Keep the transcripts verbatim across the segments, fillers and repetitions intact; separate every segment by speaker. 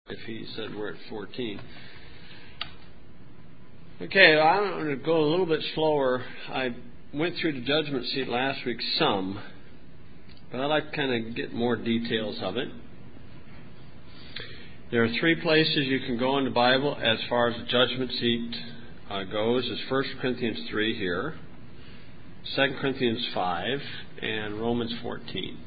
Speaker 1: If he said we're at fourteen. Okay, I'm going to go a little bit slower. I went through the judgment seat last week some, but I'd like to kind of get more details of it. There are three places you can go in the Bible as far as the judgment seat uh, goes. Is First Corinthians three here, Second Corinthians five, and Romans fourteen.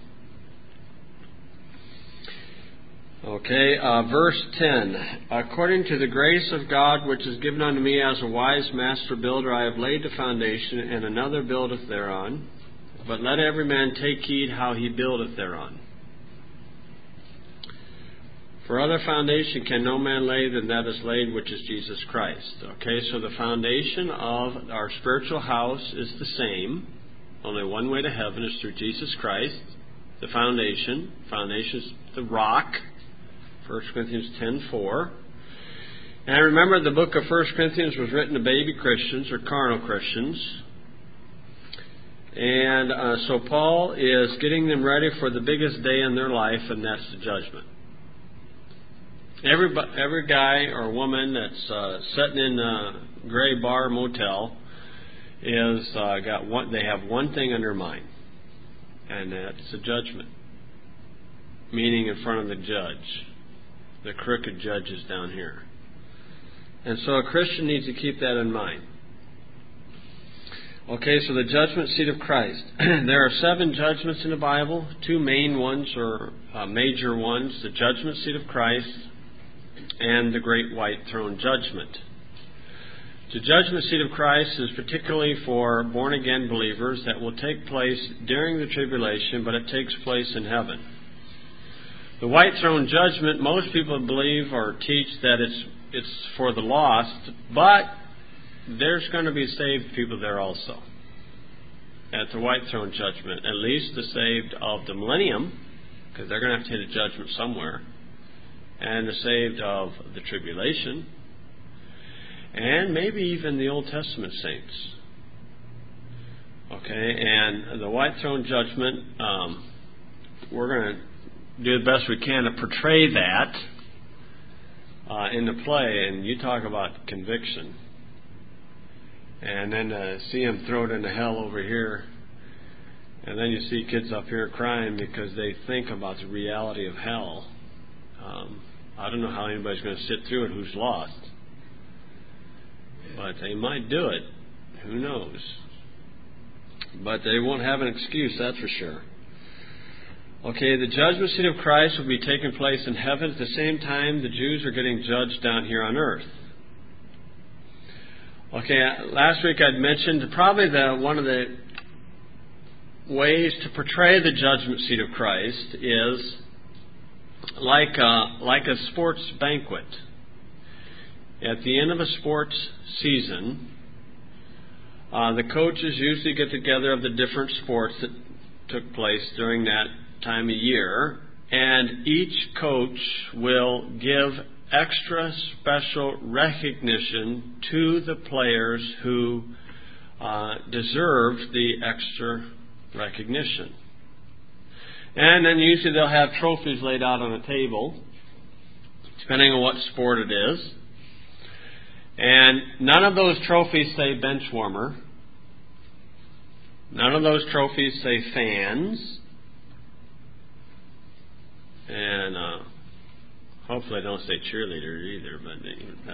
Speaker 1: Okay, uh, verse ten. According to the grace of God which is given unto me as a wise master builder, I have laid the foundation, and another buildeth thereon. But let every man take heed how he buildeth thereon. For other foundation can no man lay than that is laid, which is Jesus Christ. Okay, so the foundation of our spiritual house is the same. Only one way to heaven is through Jesus Christ. The foundation. Foundation is the rock. First Corinthians ten four. And remember, the book of First Corinthians was written to baby Christians or carnal Christians. And uh, so Paul is getting them ready for the biggest day in their life, and that's the judgment. Every, every guy or woman that's uh, sitting in a gray bar motel is uh, got one. They have one thing on their mind, and that's the judgment. Meaning in front of the judge. The crooked judges down here. And so a Christian needs to keep that in mind. Okay, so the judgment seat of Christ. There are seven judgments in the Bible. Two main ones, or uh, major ones. The judgment seat of Christ and the great white throne judgment. The judgment seat of Christ is particularly for born-again believers that will take place during the tribulation, but it takes place in heaven. The white throne judgment, most people believe or teach that it's it's for the lost, but there's going to be saved people there also at the white throne judgment, at least the saved of the millennium, because they're going to have to hit a judgment somewhere, and the saved of the tribulation, and maybe even the Old Testament saints. Okay, and the white throne judgment, um, we're going to do the best we can to portray that uh, in the play. And you talk about conviction. And then uh, see them throw it into hell over here. And then you see kids up here crying because they think about the reality of hell. Um, I don't know how anybody's going to sit through it who's lost. But they might do it. Who knows? But they won't have an excuse, that's for sure. Okay, the judgment seat of Christ will be taking place in heaven. At the same time, the Jews are getting judged down here on earth. Okay, last week I'd mentioned probably the one of the ways to portray the judgment seat of Christ is like a, like a sports banquet. At the end of a sports season, uh, the coaches usually get together of the different sports that took place during that time of year, and each coach will give extra special recognition to the players who uh, deserve the extra recognition. And then usually they'll have trophies laid out on a table, depending on what sport it is. And none of those trophies say bench warmer. None of those trophies say fans. And uh, hopefully I don't say cheerleader either. But uh,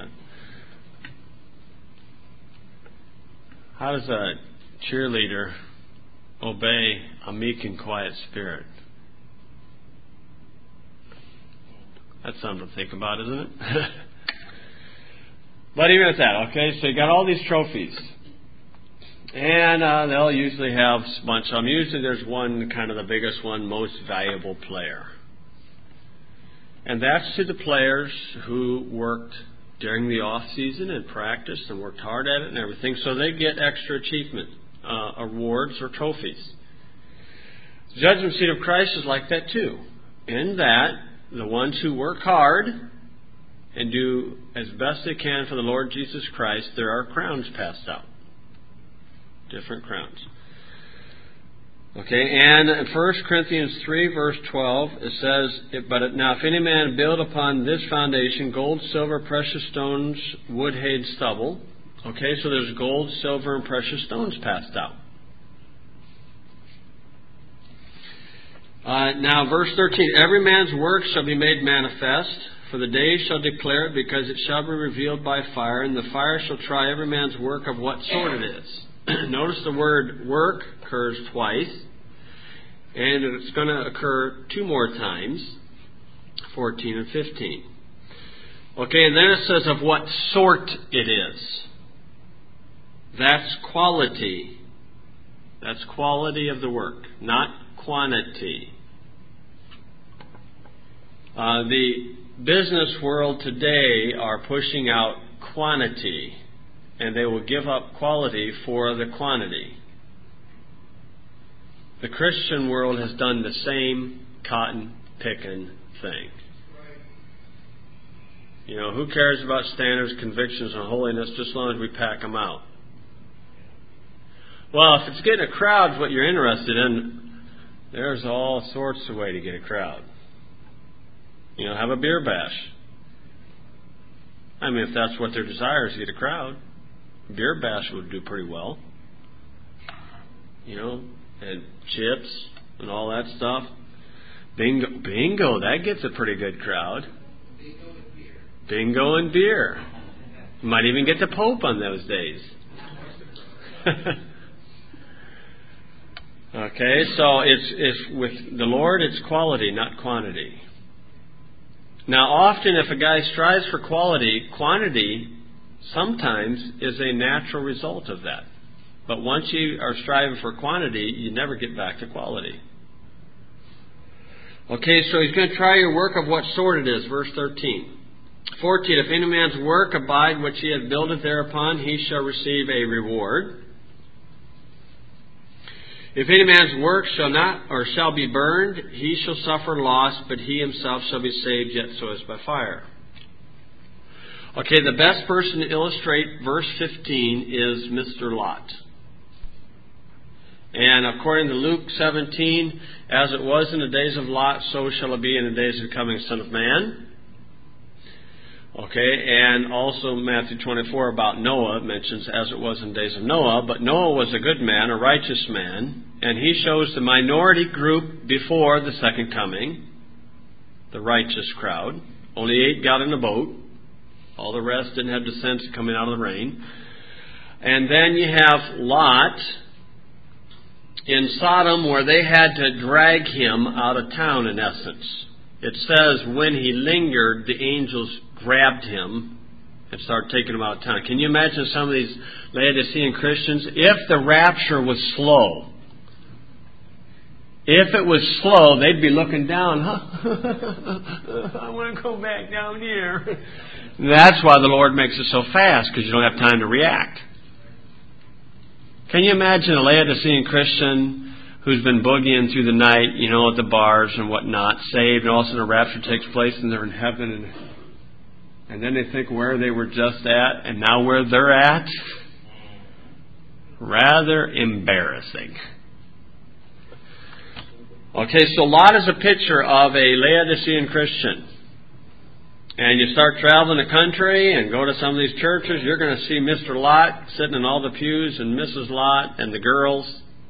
Speaker 1: how does a cheerleader obey a meek and quiet spirit? That's something to think about, isn't it? But even at that, okay, so you got all these trophies. And uh, they'll usually have a bunch of them. Usually there's one, kind of the biggest one, most valuable player. And that's to the players who worked during the off season and practiced and worked hard at it and everything. So they get extra achievement uh, awards or trophies. The judgment seat of Christ is like that too. In that, the ones who work hard and do as best they can for the Lord Jesus Christ, there are crowns passed out. Different crowns. Okay, and in First Corinthians three, verse twelve, it says, But now if any man build upon this foundation gold, silver, precious stones, wood, hay, and stubble. Okay, so there's gold, silver, and precious stones passed out. Uh, now, verse thirteen, Every man's work shall be made manifest, for the day shall declare it, because it shall be revealed by fire, and the fire shall try every man's work of what sort it is. Notice the word work occurs twice, and it's going to occur two more times, fourteen and fifteen. Okay, and then it says of what sort it is. That's quality. That's quality of the work, not quantity. Uh, the business world today are pushing out quantity, and they will give up quality for the quantity. The Christian world has done the same cotton-picking thing. You know, who cares about standards, convictions, and holiness just as long as we pack them out? Well, if it's getting a crowd is what you're interested in, there's all sorts of way to get a crowd. You know, have a beer bash. I mean, if that's what their desire is, to get a crowd, beer bash would do pretty well. You know, and chips and all that stuff. Bingo, bingo, that gets a pretty good crowd. Bingo and beer. Bingo and beer. You might even get the Pope on those days. Okay, so it's, it's with the Lord, it's quality, not quantity. Now, often if a guy strives for quality, quantity sometimes is a natural result of that. But once you are striving for quantity, you never get back to quality. Okay, so he's going to try your work of what sort it is, verse thirteen. fourteen, If any man's work abide which he hath builded thereupon, he shall receive a reward. If any man's work shall not, or shall be burned, he shall suffer loss, but he himself shall be saved, yet so as by fire. Okay, the best person to illustrate verse fifteen is Mister Lot. And according to Luke seventeen, as it was in the days of Lot, so shall it be in the days of the coming Son of Man. Okay, and also Matthew twenty-four about Noah mentions as it was in the days of Noah. But Noah was a good man, a righteous man, and he shows the minority group before the second coming, the righteous crowd. Only eight got in the boat. All the rest didn't have the sense of coming out of the rain. And then you have Lot in Sodom, where they had to drag him out of town, in essence. It says when he lingered, the angels grabbed him and started taking him out of town. Can you imagine some of these Laodicean Christians? If the rapture was slow, if it was slow, they'd be looking down. Huh? I want to go back down here. That's why the Lord makes it so fast, because you don't have time to react. Can you imagine a Laodicean Christian who's been boogieing through the night, you know, at the bars and whatnot, saved, and all of a sudden a rapture takes place and they're in heaven, and, and then they think where they were just at and now where they're at? Rather embarrassing. Okay, so Lot is a picture of a Laodicean Christian. And you start traveling the country and go to some of these churches, you're going to see Mister Lot sitting in all the pews and Missus Lot and the girls.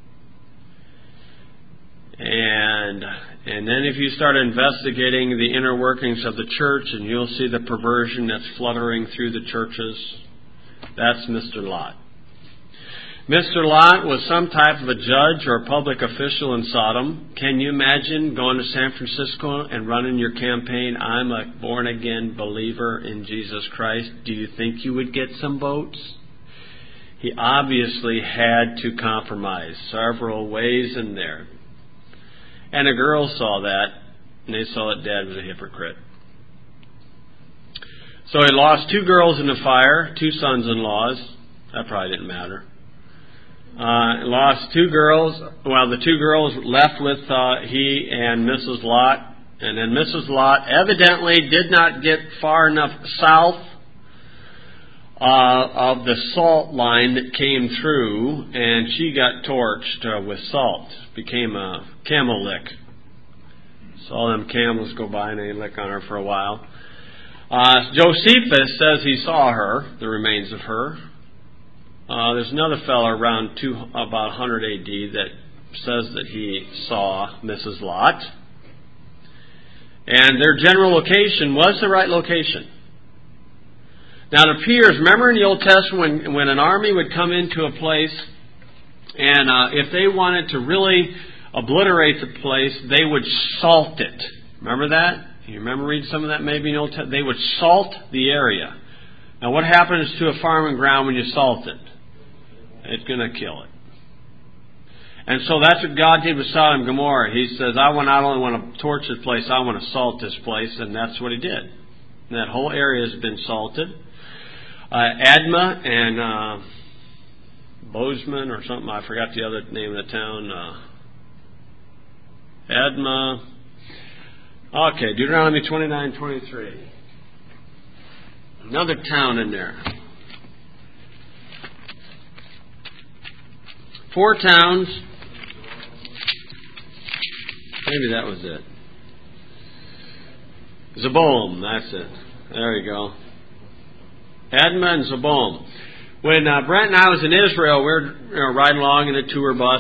Speaker 1: And and then if you start investigating the inner workings of the church, and you'll see the perversion that's fluttering through the churches. That's Mister Lot. Mister Lot was some type of a judge or a public official in Sodom. Can you imagine going to San Francisco and running your campaign, I'm a born-again believer in Jesus Christ? Do you think you would get some votes? He obviously had to compromise several ways in there. And the girls saw that, and they saw that Dad was a hypocrite. So he lost two girls in the fire, two sons-in-laws. That probably didn't matter. Uh, lost two girls. Well, the two girls left with uh, he and Missus Lot. And then Missus Lot evidently did not get far enough south uh, of the salt line that came through, and she got torched uh, with salt. Became a camel lick. Saw them camels go by and they lick on her for a while. Uh, Josephus says he saw her, the remains of her. Uh, there's another fellow around two, about one hundred A D that says that he saw Missus Lot. And their general location was the right location. Now it appears, remember in the Old Testament when, when an army would come into a place, and uh, if they wanted to really obliterate the place, they would salt it. Remember that? You remember reading some of that maybe in the Old Testament? They would salt the area. Now what happens to a farming ground when you salt it? It's going to kill it. And so that's what God did with Sodom and Gomorrah. He says, I want, not only want to torch this place, I want to salt this place. And that's what he did. And that whole area has been salted. Uh, Admah and uh, Bozeman or something, I forgot the other name of the town. Uh, Admah. Okay, Deuteronomy twenty-nine twenty-three. Another town in there. Four towns. Maybe that was it. Zeboim, that's it. There you go. Admah and Zeboim. When uh, Brent and I was in Israel, we were you know, riding along in a tour bus,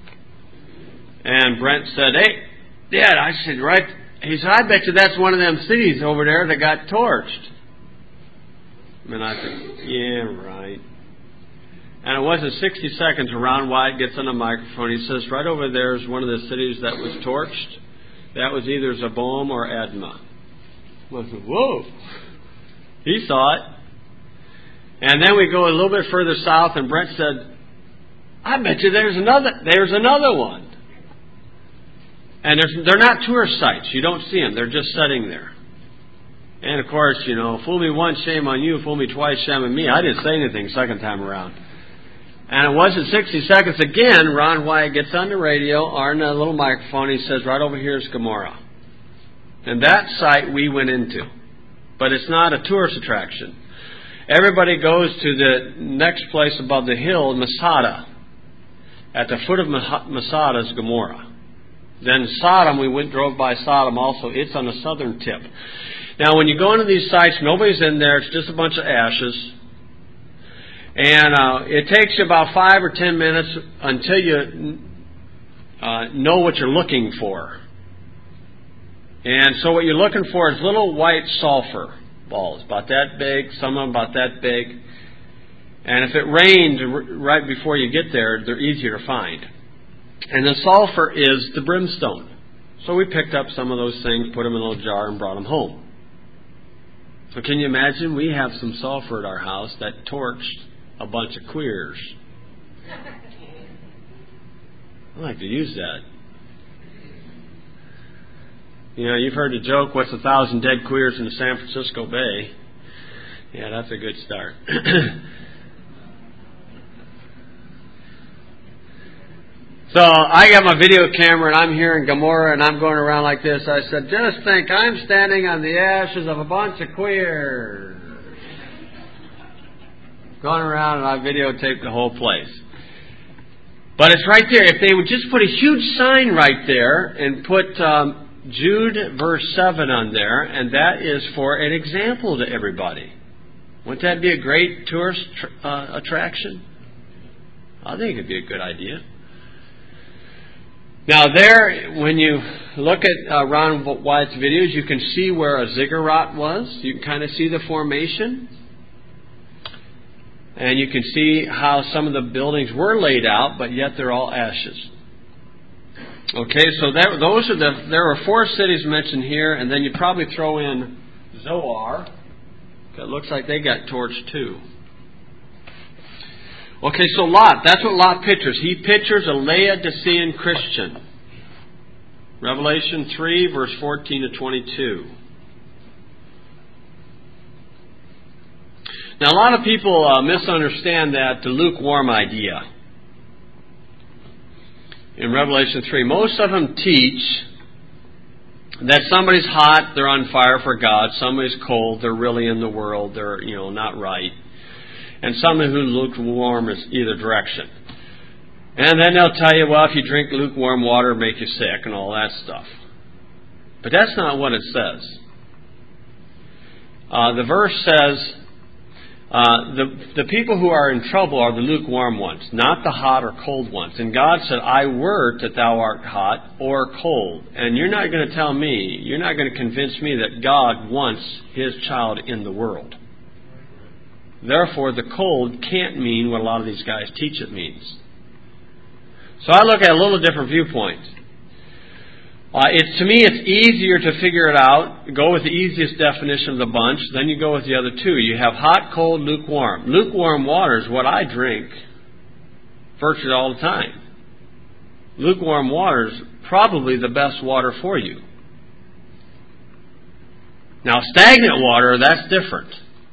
Speaker 1: and Brent said, "Hey, Dad," I said, "Right." He said, "I bet you that's one of them cities over there that got torched." And I said, "Yeah, right." And it wasn't sixty seconds, Ron White gets on the microphone. He says, "Right over there is one of the cities that was torched. That was either Zeboim or Admah." I said, "Whoa." He saw it. And then we go a little bit further south, and Brent said, "I bet you there's another there's another one." And they're not tourist sites. You don't see them. They're just sitting there. And, of course, you know, fool me once, shame on you. Fool me twice, shame on me. I didn't say anything second time around. And it wasn't sixty seconds. Again, Ron White gets on the radio or on a little microphone. He says, "Right over here is Gomorrah." And that site we went into. But it's not a tourist attraction. Everybody goes to the next place above the hill, Masada. At the foot of Masada is Gomorrah. Then Sodom, we went drove by Sodom also. It's on the southern tip. Now, when you go into these sites, nobody's in there. It's just a bunch of ashes. And uh, it takes you about five or ten minutes until you uh, know what you're looking for. And so what you're looking for is little white sulfur balls, about that big, some of them about that big. And if it rained right before you get there, they're easier to find. And the sulfur is the brimstone. So we picked up some of those things, put them in a little jar, and brought them home. So can you imagine? We have some sulfur at our house that torched a bunch of queers. I like to use that. You know, you've heard the joke, what's a thousand dead queers in the San Francisco Bay? Yeah, that's a good start. So I got my video camera and I'm here in Gomorrah and I'm going around like this. I said, just think, I'm standing on the ashes of a bunch of queers. Going around and I videotaped the whole place. But it's right there. If they would just put a huge sign right there and put um, Jude verse seven on there, and that is for an example to everybody. Wouldn't that be a great tourist uh, attraction? I think it'd be a good idea. Now there, when you look at uh, Ron White's videos, you can see where a ziggurat was. You can kind of see the formation. And you can see how some of the buildings were laid out, but yet they're all ashes. Okay, so that, those are the, there are four cities mentioned here, and then you probably throw in Zoar. It looks like they got torched too. Okay, so Lot, that's what Lot pictures. He pictures a Laodicean Christian. Revelation three, verse fourteen to twenty-two. Now, a lot of people uh, misunderstand that, the lukewarm idea. In Revelation three, most of them teach that somebody's hot, they're on fire for God. Somebody's cold, they're really in the world, they're, you know, not right. and someone who's lukewarm is either direction. And then they'll tell you, well, if you drink lukewarm water, it'll make you sick and all that stuff. But that's not what it says. Uh, the verse says, uh, the, the people who are in trouble are the lukewarm ones, not the hot or cold ones. And God said, I word that thou art hot or cold. And you're not going to tell me, you're not going to convince me that God wants His child in the world. Therefore, the cold can't mean what a lot of these guys teach it means. So I look at a little different viewpoint. Uh, it's, to me, it's easier to figure it out. Go with the easiest definition of the bunch. Then you go with the other two. You have hot, cold, lukewarm. Lukewarm water is what I drink virtually all the time. Lukewarm water is probably the best water for you. Now, stagnant water, that's different.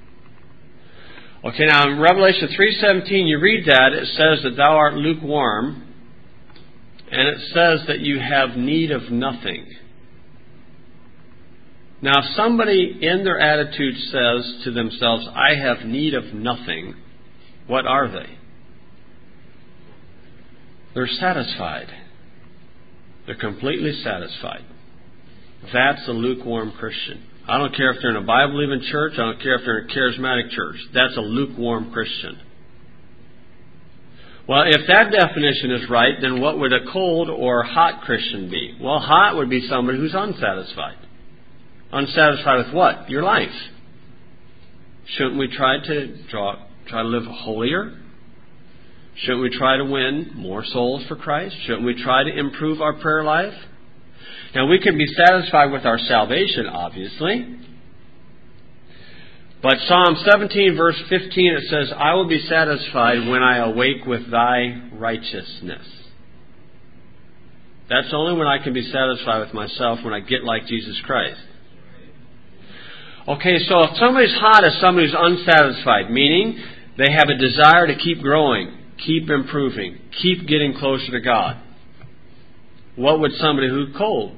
Speaker 1: Okay, now in Revelation three seventeen, you read that. It says that thou art lukewarm. And it says that you have need of nothing. Now, if somebody in their attitude says to themselves, I have need of nothing, what are they? They're satisfied. They're completely satisfied. That's a lukewarm Christian. I don't care if they're in a Bible-believing church. I don't care if they're in a charismatic church. That's a lukewarm Christian. Well, if that definition is right, then what would a cold or hot Christian be? Well, hot would be somebody who's unsatisfied. Unsatisfied with what? Your life. Shouldn't we try to draw, try to live holier? Shouldn't we try to win more souls for Christ? Shouldn't we try to improve our prayer life? Now, we can be satisfied with our salvation, obviously. But Psalm seventeen, verse fifteen, it says, I will be satisfied when I awake with thy righteousness. That's only when I can be satisfied with myself, when I get like Jesus Christ. Okay, so if somebody's hot is somebody who's unsatisfied, meaning they have a desire to keep growing, keep improving, keep getting closer to God. What would somebody who's cold?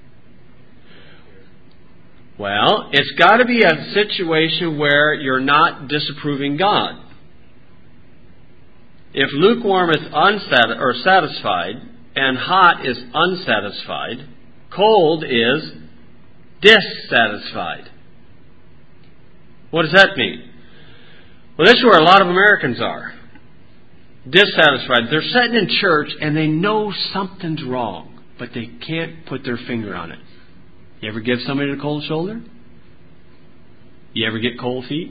Speaker 1: Well, it's got to be a situation where you're not disapproving God. If lukewarm is unsat- or satisfied and hot is unsatisfied, cold is dissatisfied. What does that mean? Well, this is where a lot of Americans are. Dissatisfied. They're sitting in church and they know something's wrong, but they can't put their finger on it. You ever give somebody a cold shoulder? You ever get cold feet?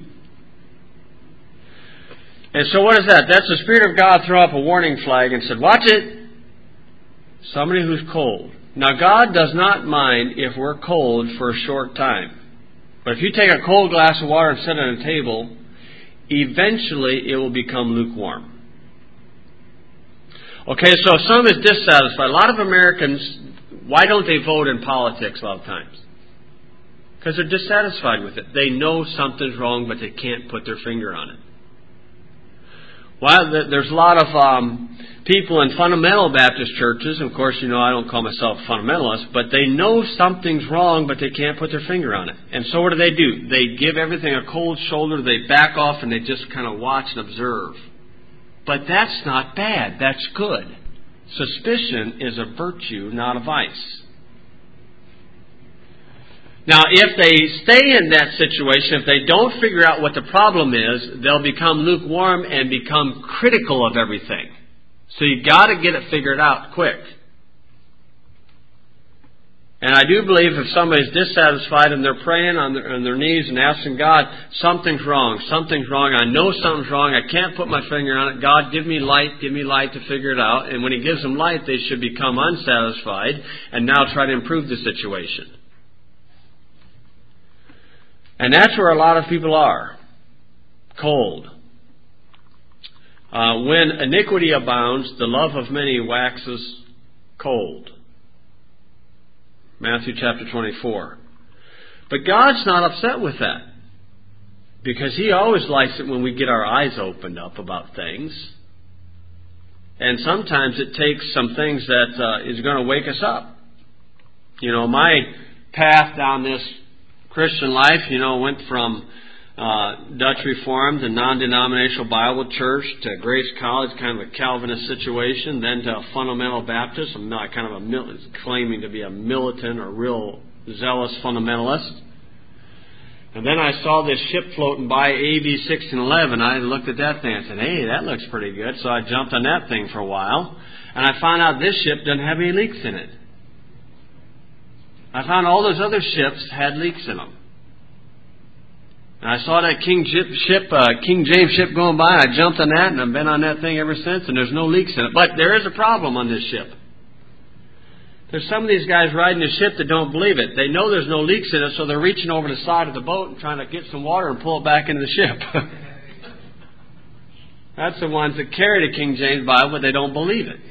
Speaker 1: And so what is that? That's the Spirit of God throw up a warning flag and said, watch it. Somebody who's cold. Now, God does not mind if we're cold for a short time. But if you take a cold glass of water and sit on a table, eventually it will become lukewarm. Okay, so if someone is dissatisfied, a lot of Americans, why don't they vote in politics a lot of times? Because they're dissatisfied with it. They know something's wrong, but they can't put their finger on it. Well, there's a lot of um, people in fundamental Baptist churches, and of course, you know, I don't call myself a fundamentalist, but they know something's wrong, but they can't put their finger on it. And so what do they do? They give everything a cold shoulder, they back off, and they just kind of watch and observe. But that's not bad. That's good. Suspicion is a virtue, not a vice. Now, if they stay in that situation, if they don't figure out what the problem is, they'll become lukewarm and become critical of everything. So you've got to get it figured out quick. And I do believe if somebody's dissatisfied and they're praying on their, on their knees and asking God, something's wrong, something's wrong, I know something's wrong, I can't put my finger on it, God, give me light, give me light to figure it out. And when He gives them light, they should become unsatisfied and now try to improve the situation. And that's where a lot of people are. Cold. Uh, when iniquity abounds, the love of many waxes cold. Matthew chapter twenty-four. But God's not upset with that. Because He always likes it when we get our eyes opened up about things. And sometimes it takes some things that uh, is going to wake us up. You know, my path down this Christian life, you know, went from uh, Dutch Reformed and non-denominational Bible church to Grace College, kind of a Calvinist situation, then to a fundamental Baptist, I'm not kind of a mil- claiming to be a militant or real zealous fundamentalist. And then I saw this ship floating by, A V sixteen eleven. I looked at that thing and said, hey, that looks pretty good. So I jumped on that thing for a while. And I found out this ship doesn't have any leaks in it. I found all those other ships had leaks in them. And I saw that King ship, uh, King James ship going by. I jumped on that, and I've been on that thing ever since, and there's no leaks in it. But there is a problem on this ship. There's some of these guys riding the ship that don't believe it. They know there's no leaks in it, so they're reaching over the side of the boat and trying to get some water and pull it back into the ship. That's the ones that carry the King James Bible, but they don't believe it.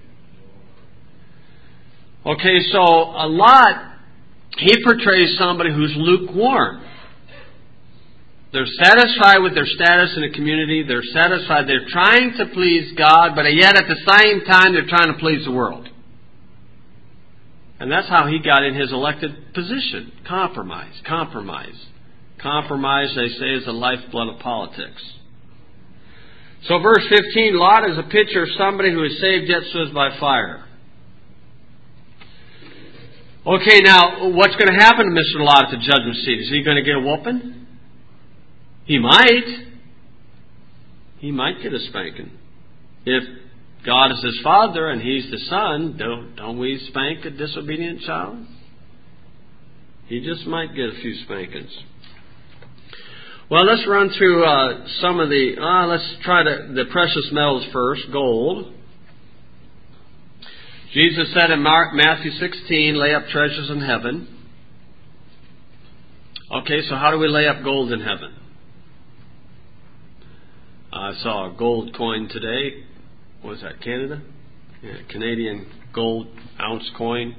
Speaker 1: Okay, so a lot, he portrays somebody who's lukewarm. They're satisfied with their status in the community. They're satisfied. They're trying to please God, but yet at the same time, they're trying to please the world. And that's how he got in his elected position. Compromise, compromise. Compromise, they say, is the lifeblood of politics. So verse fifteen, Lot is a picture of somebody who is saved yet so is by fire. Okay, now, what's going to happen to Mister Lot at the judgment seat? Is he going to get a whooping? He might. He might get a spanking. If God is his father and he's the son, don't, don't we spank a disobedient child? He just might get a few spankings. Well, let's run through uh, some of the, uh, let's try to, the precious metals first. Gold. Jesus said in Mark, Matthew sixteen, lay up treasures in heaven. Okay, so how do we lay up gold in heaven? I saw a gold coin today. What was that, Canada? Yeah, Canadian gold ounce coin.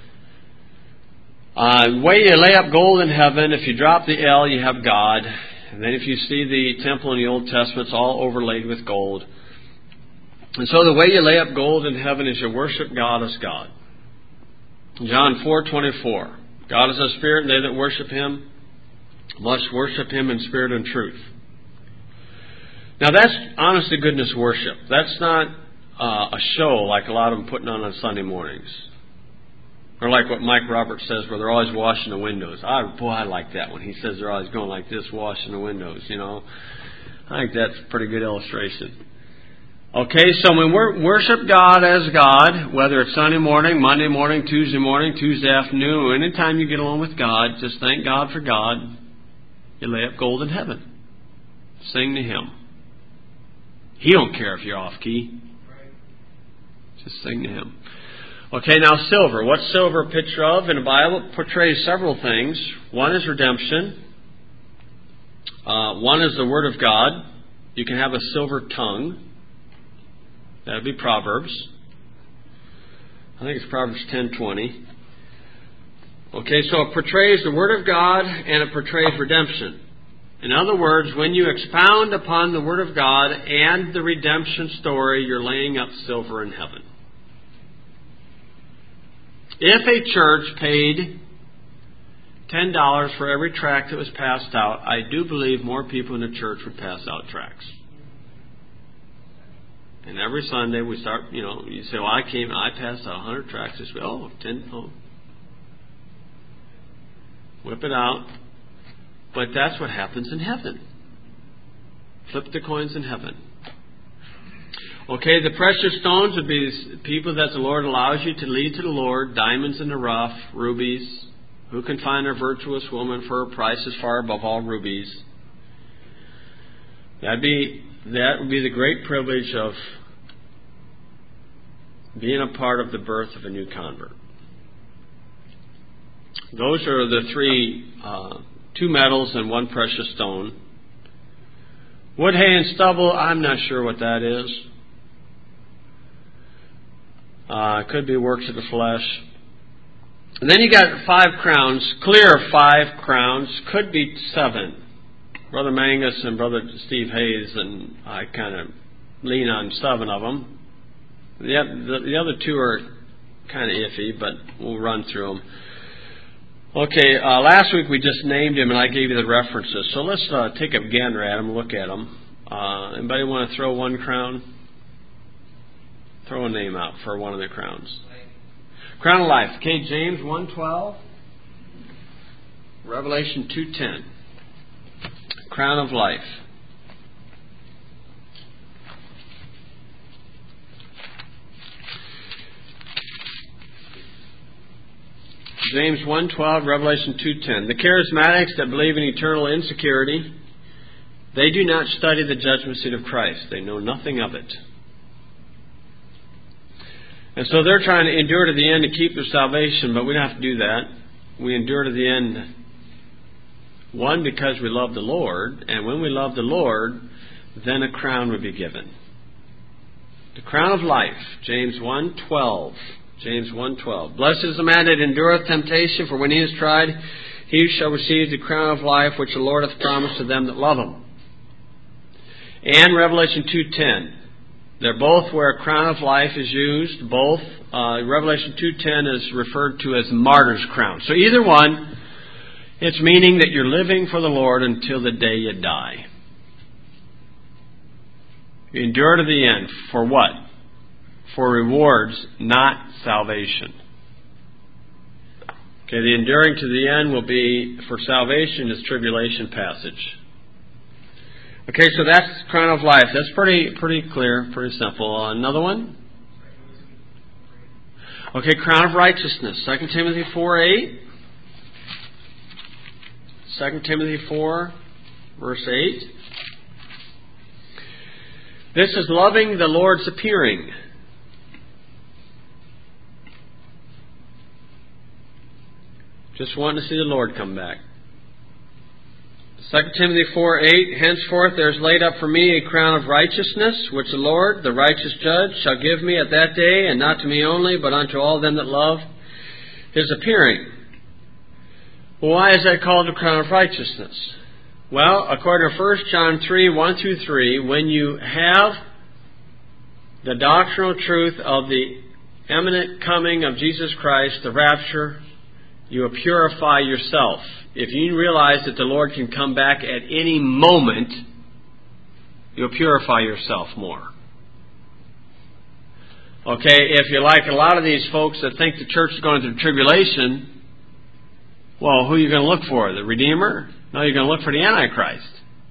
Speaker 1: Uh, the way you lay up gold in heaven, if you drop the L, you have God. And then if you see the temple in the Old Testament, it's all overlaid with gold. And so the way you lay up gold in heaven is you worship God as God. John four twenty-four. God is a spirit, and they that worship him must worship him in spirit and truth. Now that's honest to goodness worship. That's not uh, a show like a lot of them putting on on Sunday mornings. Or like what Mike Roberts says, where they're always washing the windows. I, boy, I like that when he says they're always going like this, washing the windows, you know. I think that's a pretty good illustration. Okay, so when we worship God as God, whether it's Sunday morning, Monday morning, Tuesday morning, Tuesday afternoon, anytime you get along with God, just thank God for God. You lay up gold in heaven. Sing to him. He don't care if you're off key. Just sing to him. Okay, now silver. What's silver a picture of in the Bible? It portrays several things. One is redemption. Uh, one is the Word of God. You can have a silver tongue. That would be Proverbs. I think it's Proverbs ten twenty. Okay, so it portrays the Word of God and it portrays redemption. In other words, when you expound upon the Word of God and the redemption story, you're laying up silver in heaven. If a church paid ten dollars for every tract that was passed out, I do believe more people in the church would pass out tracts. And every Sunday we start, you know, you say, well, I came, I passed out one hundred tracts this week. Oh, ten, oh. Whip it out. But that's what happens in heaven. Flip the coins in heaven. Okay, the precious stones would be people that the Lord allows you to lead to the Lord. Diamonds in the rough, rubies. Who can find a virtuous woman for her price is far above all rubies? That'd be, that would be the great privilege of being a part of the birth of a new convert. Those are the three, uh, two metals and one precious stone. Wood, hay, and stubble, I'm not sure what that is. Uh, it could be works of the flesh. And then you got five crowns, clear five crowns, could be seven. Brother Mangus and Brother Steve Hayes, and I kind of lean on seven of them. The, the, the other two are kind of iffy, but we'll run through them. Okay, uh, last week we just named him and I gave you the references. So let's uh, take a gander at him, look at him. Uh, anybody want to throw one crown? Throw a name out for one of the crowns. Crown of life. Okay, James one twelve. Revelation two ten. Crown of life. James one twelve, Revelation two ten. The charismatics that believe in eternal insecurity, they do not study the judgment seat of Christ. They know nothing of it. And so they're trying to endure to the end to keep their salvation, but we don't have to do that. We endure to the end, one, because we love the Lord, and when we love the Lord, then a crown would be given. The crown of life, James one twelve. James one twelve. Blessed is the man that endureth temptation, for when he is tried, he shall receive the crown of life which the Lord hath promised to them that love him. And Revelation two ten. They're both where a crown of life is used. Both. Uh, Revelation two ten is referred to as martyr's crown. So either one, it's meaning that you're living for the Lord until the day you die. You endure to the end. For what? For rewards, not salvation. Okay, the enduring to the end will be for salvation is tribulation passage. Okay, so that's crown of life. That's pretty pretty clear, pretty simple. Uh, another one? Okay, crown of righteousness. Second Timothy four eight. Second Timothy four, verse eight. This is loving the Lord's appearing. Just wanting to see the Lord come back. Second Timothy four eight. Henceforth there is laid up for me a crown of righteousness, which the Lord, the righteous judge, shall give me at that day, and not to me only, but unto all them that love his appearing. Well, why is that called the crown of righteousness? Well, according to First John three one through three, when you have the doctrinal truth of the imminent coming of Jesus Christ, the rapture, you will purify yourself. If you realize that the Lord can come back at any moment, you'll purify yourself more. Okay, if you're like a lot of these folks that think the church is going through tribulation, well, who are you going to look for? The Redeemer? No, you're going to look for the Antichrist.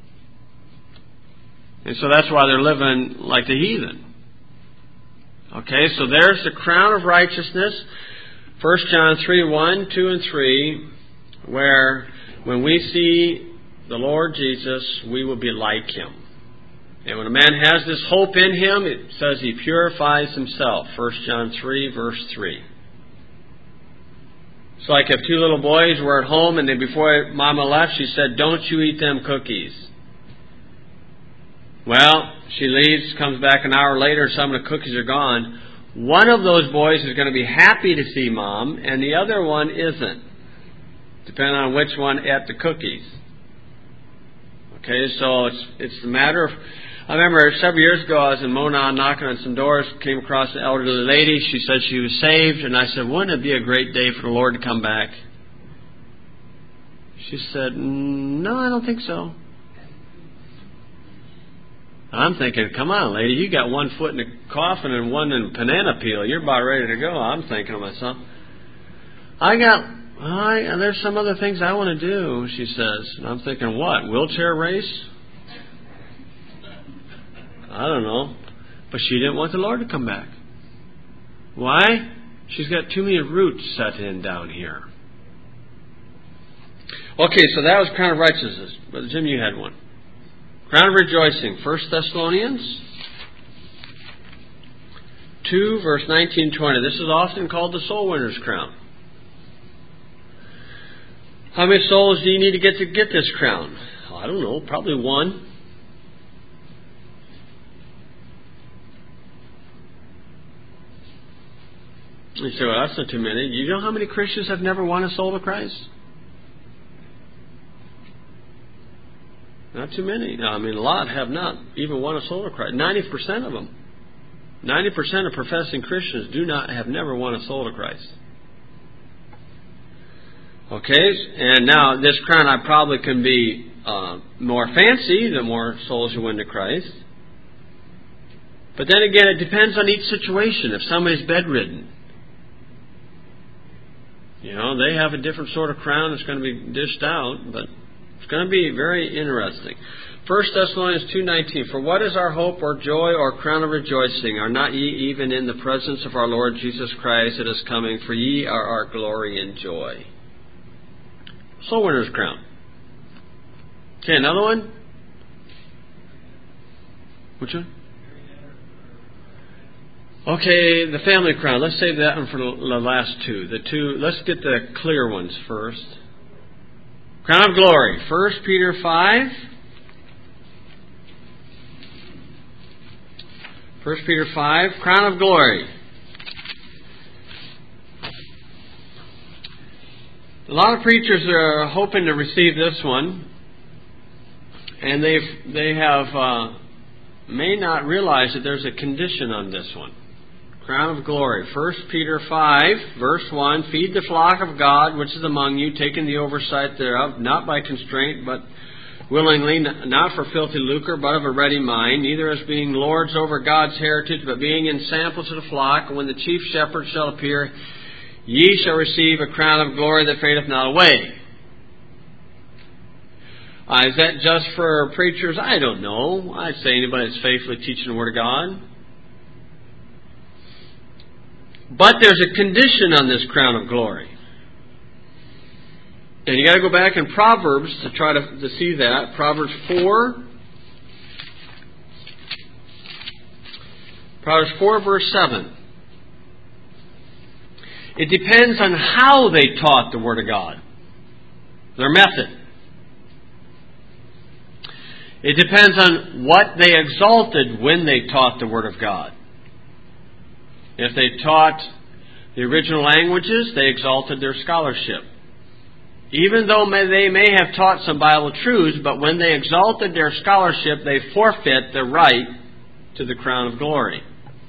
Speaker 1: And so that's why they're living like the heathen. Okay, so there's the crown of righteousness. First John three one, two, and three, where when we see the Lord Jesus, we will be like Him. And when a man has this hope in him, it says he purifies himself. First John three, verse three. It's like if two little boys were at home and then before Mama left, she said, "Don't you eat them cookies." Well, she leaves, comes back an hour later, some of the cookies are gone. One of those boys is going to be happy to see Mom, and the other one isn't, depending on which one ate the cookies. Okay, so it's it's the matter of... I remember several years ago I was in Mona knocking on some doors, came across an elderly lady. She said she was saved, and I said, "Wouldn't it be a great day for the Lord to come back?" She said, "No, I don't think so." I'm thinking, come on, lady, you got one foot in the coffin and one in banana peel. You're about ready to go. I'm thinking to myself, I got, I, there's some other things I want to do, she says. And I'm thinking, what, wheelchair race? I don't know. But she didn't want the Lord to come back. Why? She's got too many roots set in down here. Okay, so that was crown of righteousness. Brother Jim, you had one. Crown of rejoicing. First Thessalonians two, verse nineteen twenty. This is often called the soul winner's crown. How many souls do you need to get to get this crown? I don't know, probably one. You say, well, that's not too many. You know how many Christians have never won a soul to Christ? Not too many. I mean, a lot have not even won a soul to Christ. ninety percent of them. ninety percent of professing Christians do not have never won a soul to Christ. Okay, and now this crown I probably can be uh, more fancy the more souls you win to Christ. But then again, it depends on each situation. If somebody's bedridden, you know, they have a different sort of crown that's going to be dished out, but it's going to be very interesting. First Thessalonians two nineteen, for what is our hope or joy or crown of rejoicing? Are not ye even in the presence of our Lord Jesus Christ that is coming? For ye are our glory and joy. Soul winner's crown. Okay, another one? Which one? Okay, the family crown. Let's save that one for the last two. The two. Let's get the clear ones first. Crown of glory. First Peter five. First Peter five. Crown of glory. A lot of preachers are hoping to receive this one, and they've they have uh, may not realize that there's a condition on this one. Crown of glory. First Peter five, verse one, feed the flock of God which is among you, taking the oversight thereof, not by constraint, but willingly, not for filthy lucre, but of a ready mind, neither as being lords over God's heritage, but being ensamples of the flock. And when the chief shepherd shall appear, ye shall receive a crown of glory that fadeth not away. Uh, is that just for preachers? I don't know. I'd say anybody that's faithfully teaching the Word of God. But there's a condition on this crown of glory. And you got to go back in Proverbs to try to, to see that. Proverbs four. Proverbs four, verse seven. It depends on how they taught the Word of God. Their method. It depends on what they exalted when they taught the Word of God. If they taught the original languages, they exalted their scholarship. Even though they may have taught some Bible truths, but when they exalted their scholarship, they forfeit the right to the crown of glory.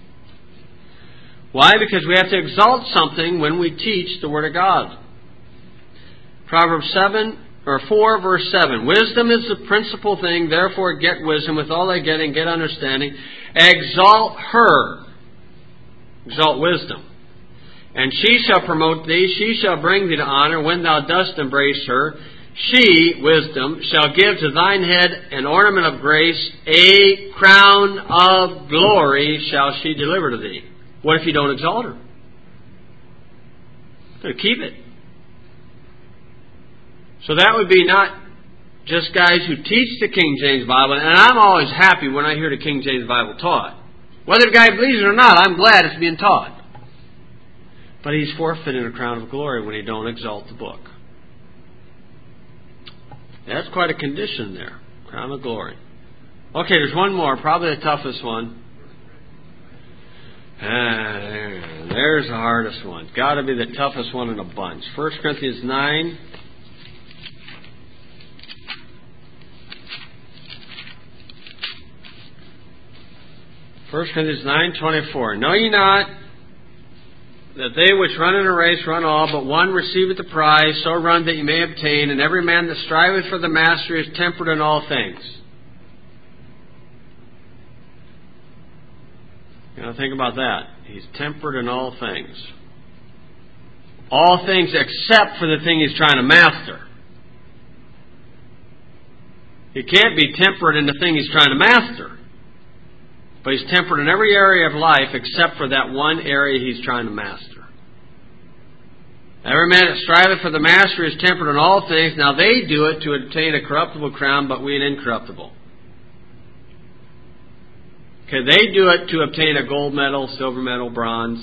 Speaker 1: Why? Because we have to exalt something when we teach the Word of God. Proverbs seven or four, verse seven. Wisdom is the principal thing, therefore get wisdom. With all thy getting, get understanding. Exalt her. Exalt wisdom. And she shall promote thee, she shall bring thee to honor when thou dost embrace her. She, wisdom, shall give to thine head an ornament of grace, a crown of glory shall she deliver to thee. What if you don't exalt her? So keep it. So that would be not just guys who teach the King James Bible, and I'm always happy when I hear the King James Bible taught. Whether the guy believes it or not, I'm glad it's being taught. But he's forfeiting a crown of glory when he don't exalt the book. That's quite a condition there. Crown of glory. Okay, there's one more, probably the toughest one. Ah, there, there's the hardest one. Got to be the toughest one in a bunch. First Corinthians nine. First Corinthians nine twenty-four. Know ye not that they which run in a race run all, but one receiveth the prize, so run that ye may obtain, and every man that striveth for the mastery is temperate in all things. You know, think about that. He's temperate in all things. All things except for the thing he's trying to master. He can't be temperate in the thing he's trying to master. But he's temperate in every area of life except for that one area he's trying to master. Every man that striveth for the mastery is temperate in all things. Now they do it to obtain a corruptible crown, but we an incorruptible. Okay, they do it to obtain a gold medal, silver medal, bronze.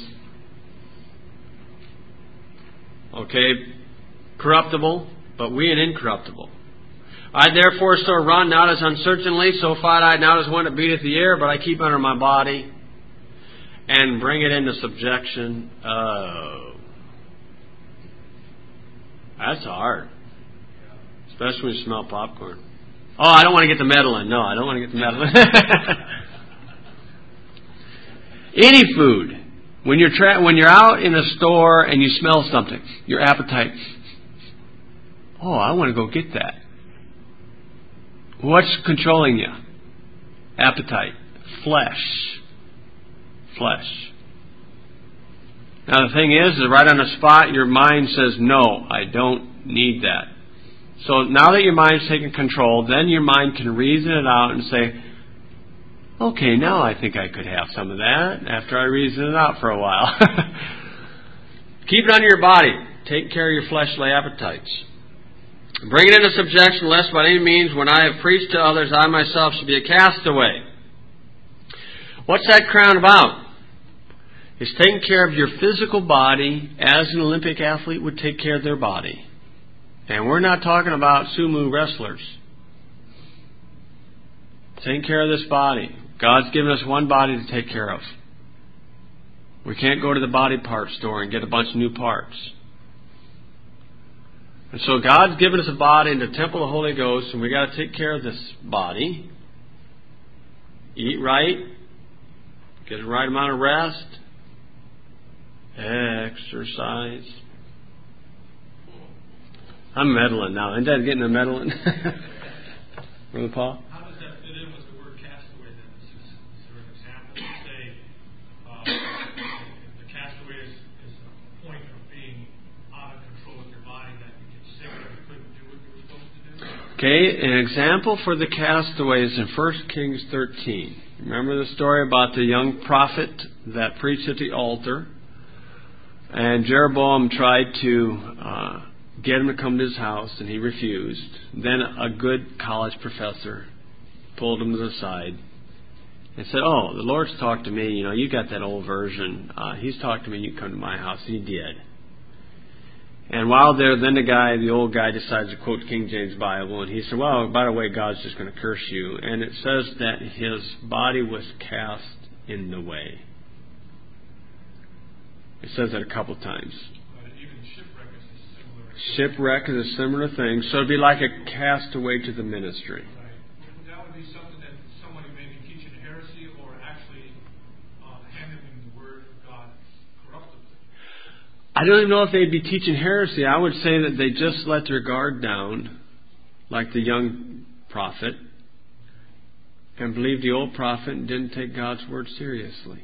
Speaker 1: Okay, corruptible, but we an incorruptible. I therefore so run, not as uncertainly, so fight I not as one that beateth the air, but I keep under my body and bring it into subjection. Oh, that's hard. Especially when you smell popcorn. Oh, I don't want to get the medal in. No, I don't want to get the medal in. Any food. When you're tra- when you're out in a store and you smell something, your appetite Oh, I want to go get that. What's controlling you? Appetite. Flesh. Flesh. Now the thing is, is right on the spot, your mind says, no, I don't need that. So now that your mind's taken control, then your mind can reason it out and say, okay, now I think I could have some of that after I reason it out for a while. Keep it under your body. Take care of your fleshly appetites. Bring it into subjection, lest by any means, when I have preached to others, I myself should be a castaway. What's that crown about? It's taking care of your physical body as an Olympic athlete would take care of their body. And we're not talking about sumo wrestlers. Taking care of this body. God's given us one body to take care of. We can't go to the body part store and get a bunch of new parts. And so God's given us a body in the temple of the Holy Ghost, and we got to take care of this body. Eat right. Get the right amount of rest. Exercise. I'm meddling now. Isn't that getting a meddling? Brother Paul?
Speaker 2: How does that fit in with the word castaway then? Is, is, is there an example? Say, uh, the castaway is, is a point of being out of control of your body, that you get sick and you couldn't do what you were supposed to do?
Speaker 1: Okay, an example for the castaway is in First Kings thirteen. Remember the story about the young prophet that preached at the altar? And Jeroboam tried to uh, get him to come to his house, and he refused. Then a good college professor pulled him to the side and said, oh, the Lord's talked to me. You know, you got that old version. Uh, he's talked to me. You come to my house. And he did. And while there, then the guy, the old guy, decides to quote King James Bible. And he said, well, by the way, God's just going to curse you. And it says that his body was cast in the way. It says that a couple times.
Speaker 2: But even shipwreck is a similar thing.
Speaker 1: Shipwreck is a similar thing. So it'd be like a castaway to the ministry.
Speaker 2: Right. That would be something that somebody may be teaching heresy or actually uh, handling the Word of God corruptly.
Speaker 1: I don't even know if they'd be teaching heresy. I would say that they just let their guard down, like the young prophet, and believed the old prophet and didn't take God's Word seriously.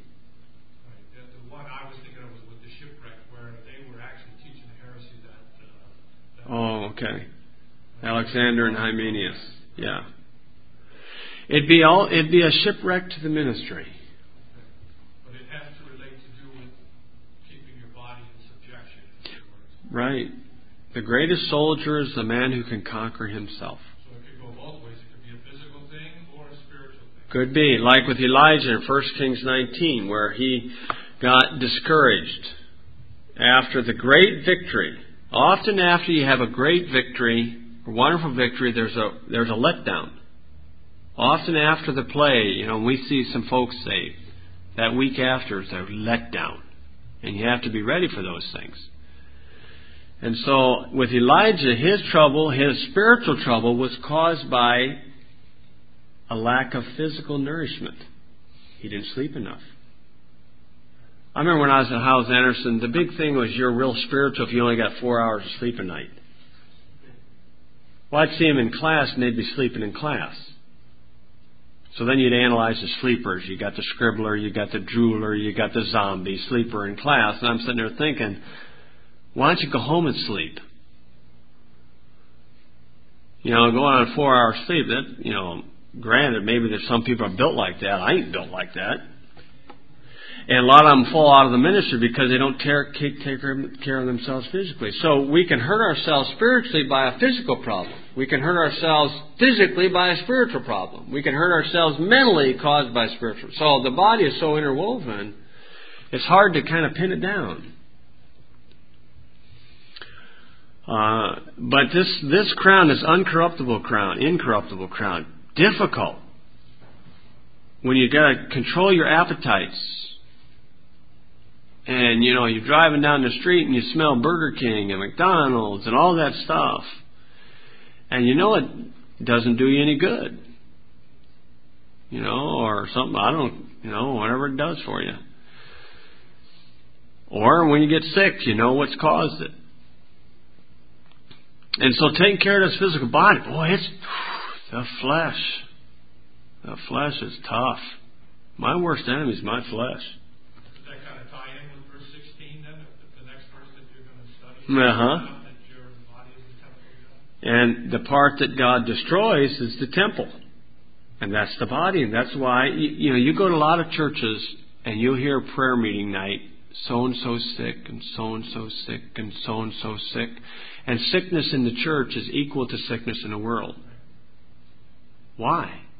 Speaker 1: Oh, okay. Alexander and Hymenaeus. Yeah. It'd be all. It'd be a shipwreck to the ministry.
Speaker 2: But it has to relate to do with keeping your body in subjection.
Speaker 1: Right. The greatest soldier is the man who can conquer himself.
Speaker 2: So it could go both ways. It could be a physical thing or a spiritual thing.
Speaker 1: Could be. Like with Elijah in First Kings nineteen, where he got discouraged after the great victory. Often after you have a great victory, a wonderful victory, there's a there's a letdown. Often after the play, you know, we see some folks say that week after is a letdown. And you have to be ready for those things. And so with Elijah, his trouble, his spiritual trouble was caused by a lack of physical nourishment. He didn't sleep enough. I remember when I was at Howes Anderson, the big thing was you're real spiritual if you only got four hours of sleep a night. Well, I'd see them in class and they'd be sleeping in class. So then you'd analyze the sleepers. You got the scribbler, you got the drooler, you got the zombie sleeper in class. And I'm sitting there thinking, why don't you go home and sleep? You know, going on four hours sleep, that, you know, granted, maybe there's some people are built like that. I ain't built like that. And a lot of them fall out of the ministry because they don't take, take care of themselves physically. So we can hurt ourselves spiritually by a physical problem. We can hurt ourselves physically by a spiritual problem. We can hurt ourselves mentally caused by spiritual. So the body is so interwoven, it's hard to kind of pin it down. Uh, but this, this crown, this uncorruptible crown, incorruptible crown, difficult. When you got to control your appetites. And, you know, you're driving down the street and you smell Burger King and McDonald's and all that stuff. And you know it doesn't do you any good. You know, or something, I don't, you know, whatever it does for you. Or when you get sick, you know what's caused it. And so taking care of this physical body, boy, it's the flesh. The flesh is tough. My worst enemy is my flesh.
Speaker 2: Does that kind of tie in with verse sixteen then, the next verse that you're going to study?
Speaker 1: Uh-huh.
Speaker 2: That your body is the temple of God?
Speaker 1: And the part that God destroys is the temple. And that's the body. And that's why, you, you know, you go to a lot of churches and you'll hear a prayer meeting night, so-and-so sick, and so-and-so sick, and so-and-so sick. And sickness in the church is equal to sickness in the world. Why?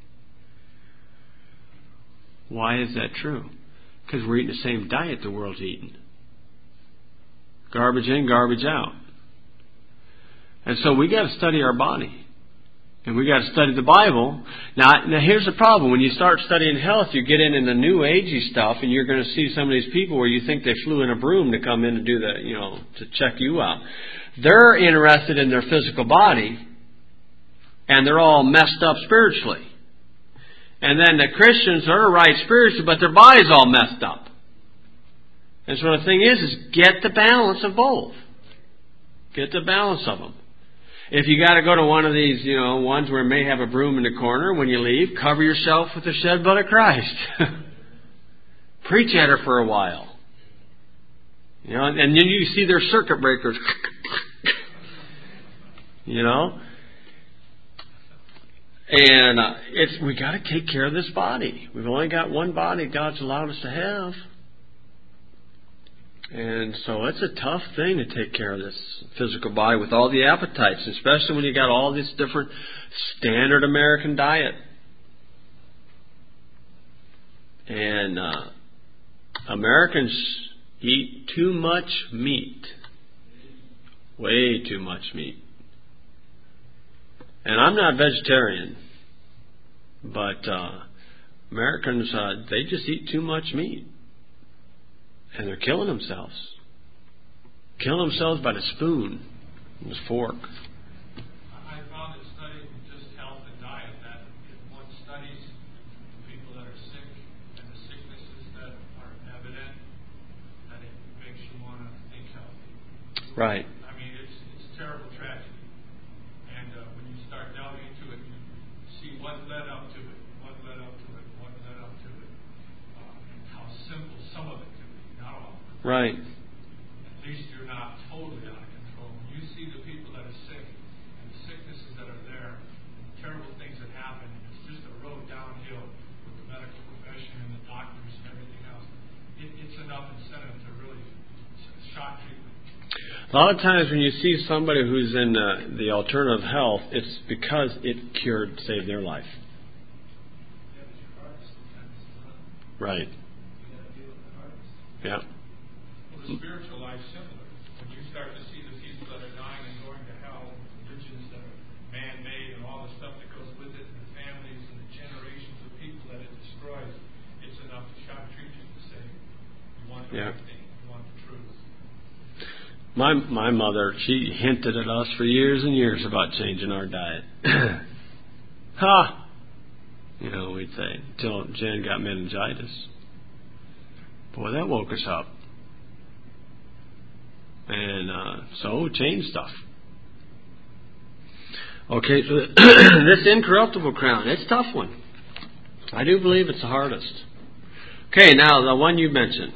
Speaker 1: Why is that true? Because we're eating the same diet the world's eating. Garbage in, garbage out. And so we got to study our body. And we got to study the Bible. Now, now here's the problem. When you start studying health, you get in in the new agey stuff, and you're going to see some of these people where you think they flew in a broom to come in to do the, you know, to check you out. They're interested in their physical body, and they're all messed up spiritually. And then the Christians are right spiritually, but their body's all messed up. And so the thing is, is get the balance of both. Get the balance of them. If you got to go to one of these, you know, ones where it may have a broom in the corner, when you leave, cover yourself with the shed blood of Christ. Preach at her for a while. You know, and then you see their circuit breakers. You know, and uh, it's we got to take care of this body. We've only got one body God's allowed us to have. And so it's a tough thing to take care of this physical body with all the appetites, especially when you got all this different standard American diet. And uh, Americans eat too much meat. Way too much meat. And I'm not vegetarian, but uh, Americans, uh, they just eat too much meat. And they're killing themselves. Killing themselves by the spoon and the fork.
Speaker 2: I found that studying just health and diet, that if one studies people that are sick and the sicknesses that are evident, that it makes you want to think healthy.
Speaker 1: Right.
Speaker 2: I mean, it's it's terrible tragedy. And uh, when you start delving into it, you see what led up to it, what led up to it, what led up to it, uh, and how simple some of it can be.
Speaker 1: Right.
Speaker 2: At least you're not totally out of control. When you see the people that are sick and the sicknesses that are there, and the terrible things that happen, it's just a road downhill with the medical profession and the doctors and everything else. It, it's enough incentive to really shock treatment.
Speaker 1: A lot of times when you see somebody who's in uh, the alternative health, it's because it cured, saved their life.
Speaker 2: Yeah, but your heart sometimes is not.
Speaker 1: Right.
Speaker 2: You got to deal with the heart.
Speaker 1: Yeah.
Speaker 2: Well, the spiritual life's similar. When you start to see the people that are dying and going to hell, religions that are man-made and all the stuff that goes with it, and the families and the generations of people that it destroys, it's enough to shock treat you to say, you want the
Speaker 1: Yeah.
Speaker 2: right thing, you want the truth.
Speaker 1: My my mother, she hinted at us for years and years about changing our diet. Ha! You know, we'd say, until Jen got meningitis. Boy, that woke us up. And uh, so change stuff. Okay, so this incorruptible crown, it's a tough one. I do believe it's the hardest. Okay, now the one you mentioned.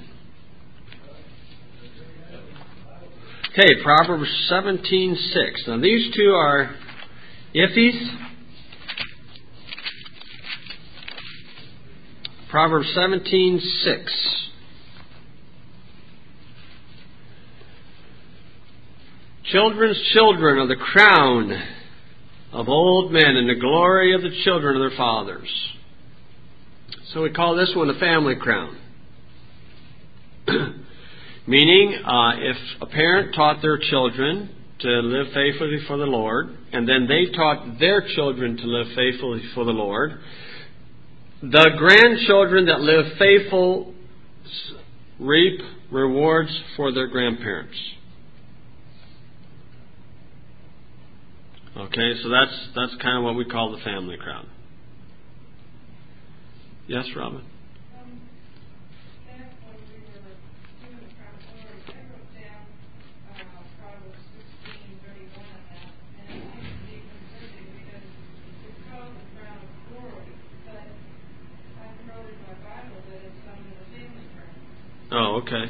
Speaker 1: Okay, Proverbs seventeen six. Now these two are iffies. Proverbs seventeen six. Children's children are the crown of old men, and the glory of the children of their fathers. So we call this one the family crown. Meaning, uh, if a parent taught their children to live faithfully for the Lord, and then they taught their children to live faithfully for the Lord, the grandchildren that live faithful reap rewards for their grandparents. Okay, so that's that's kind of what we call the family crown. Yes, Robin?
Speaker 3: Um, back when we were doing the crown glory, I wrote down uh, Proverbs sixteen thirty-one on that.
Speaker 1: Oh, okay.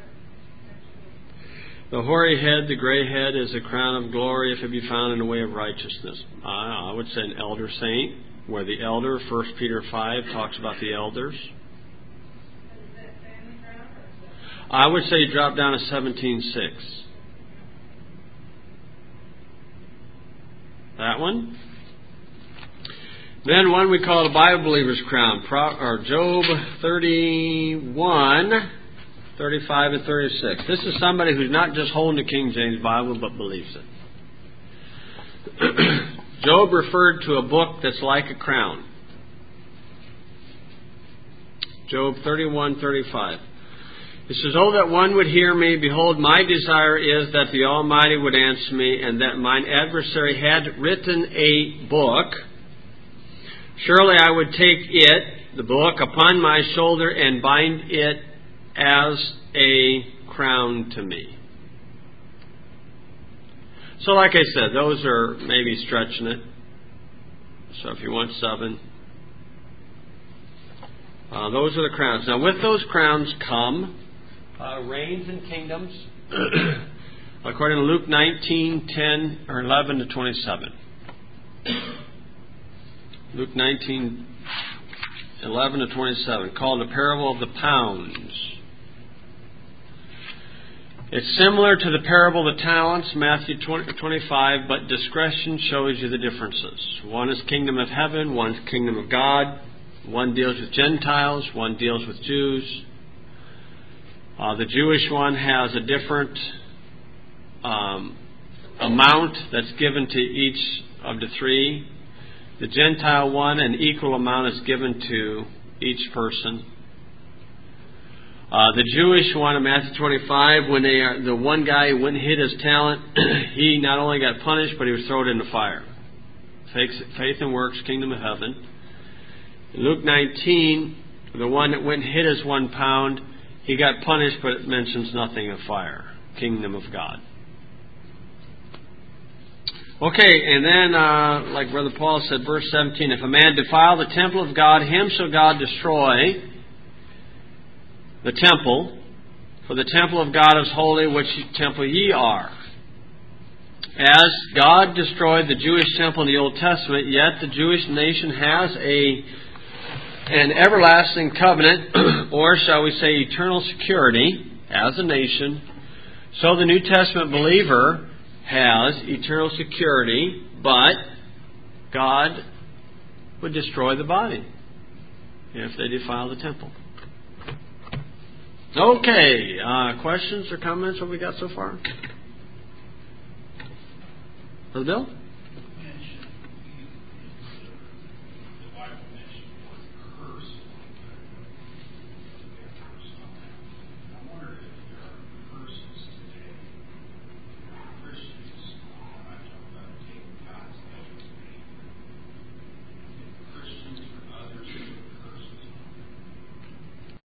Speaker 1: The hoary head, the gray head, is a crown of glory if it be found in the way of righteousness. Uh, I would say an elder saint, where the elder, First Peter five, talks about the elders. I would say drop down to seventeen six. That one. Then one we call the Bible believer's crown, Pro, or Job thirty-one, thirty-five, and thirty-six. This is somebody who's not just holding the King James Bible, but believes it. Job referred to a book that's like a crown. Job thirty-one, thirty-five. It says, "Oh, that one would hear me. Behold, my desire is that the Almighty would answer me, and that mine adversary had written a book. Surely I would take it, the book, upon my shoulder and bind it as a crown to me." So like I said, those are maybe stretching it. So if you want seven, uh, those are the crowns. Now with those crowns come uh, reigns and kingdoms, according to Luke nineteen, ten, or eleven to twenty-seven. Luke nineteen, eleven to twenty-seven, called the parable of the pounds. It's similar to the parable of the talents, Matthew twenty-five, but discretion shows you the differences. One is kingdom of heaven, one's kingdom of God. One deals with Gentiles, one deals with Jews. Uh, the Jewish one has a different um, amount that's given to each of the three. The Gentile one, an equal amount is given to each person. Uh, the Jewish one in Matthew twenty-five, when they are, the one guy who went and hid his talent, he not only got punished, but he was thrown in the fire. Faith, faith and works, kingdom of heaven. In Luke nineteen, the one that went and hid his one pound, he got punished, but it mentions nothing of fire, kingdom of God. Okay, and then, uh, like Brother Paul said, verse seventeen, "If a man defile the temple of God, him shall God destroy the temple, for the temple of God is holy, which temple ye are." As God destroyed the Jewish temple in the Old Testament, yet the Jewish nation has a an everlasting covenant, or shall we say eternal security, as a nation. So the New Testament believer has eternal security, but God would destroy the body if they defile the temple. Okay, uh, questions or comments? What we got so far? Brother Bill?